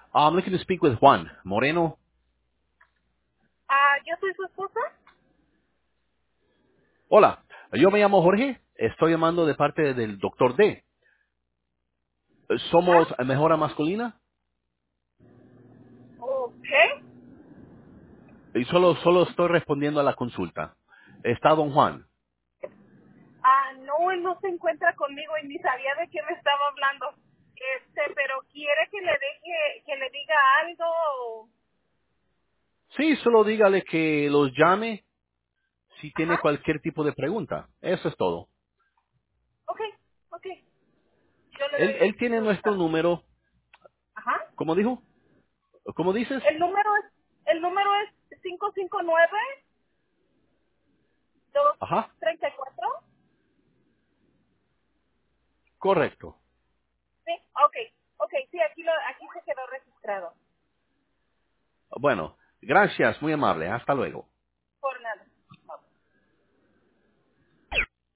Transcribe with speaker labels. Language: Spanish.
Speaker 1: I'm looking to speak with Juan Moreno.
Speaker 2: Yo soy su esposa.
Speaker 1: Hola, yo me llamo Jorge. Estoy llamando de parte del doctor D. Somos
Speaker 2: Ajá.
Speaker 1: Mejora Masculina
Speaker 2: Ok.
Speaker 1: y solo estoy respondiendo a la consulta. Está don Juan.
Speaker 2: No, él no se encuentra conmigo y ni sabía de qué me estaba hablando. Pero quiere que le diga algo.
Speaker 1: Sí, solo dígale que los llame si tiene
Speaker 2: Ajá.
Speaker 1: cualquier tipo de pregunta. Eso es todo.
Speaker 2: Ok, ok. Yo le
Speaker 1: Él
Speaker 2: doy
Speaker 1: tiene
Speaker 2: su
Speaker 1: nuestro
Speaker 2: mensaje.
Speaker 1: número.
Speaker 2: Ajá.
Speaker 1: ¿Cómo dijo? ¿Cómo dices?
Speaker 2: El número es 559
Speaker 1: Ajá,
Speaker 2: 234.
Speaker 1: correcto.
Speaker 2: Sí, ok. Ok, sí, aquí se quedó registrado.
Speaker 1: Bueno, gracias, muy amable. Hasta luego.